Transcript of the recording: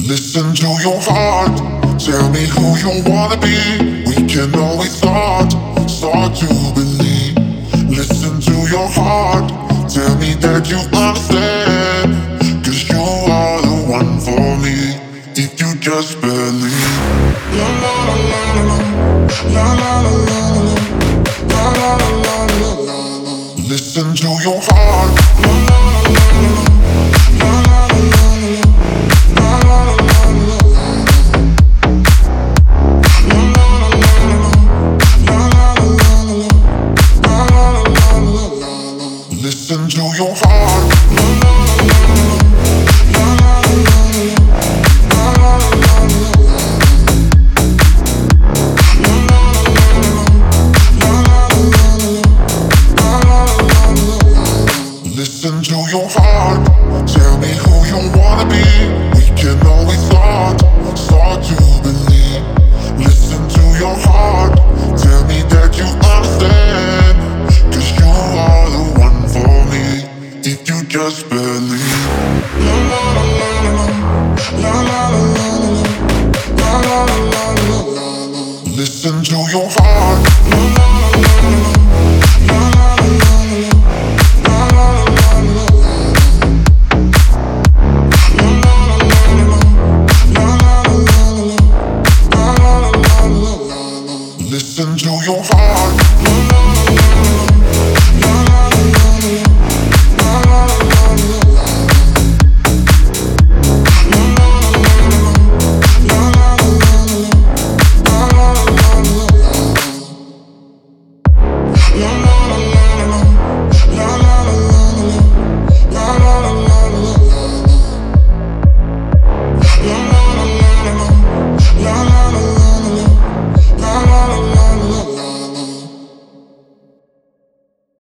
Listen to your heart. Tell me who you wanna be. We can always start to believe. Listen to your heart. Tell me that you understand. 'Cause you are the one for me. If you just believe. La la la la la la la la la la la la la la la la. Listen to your heart.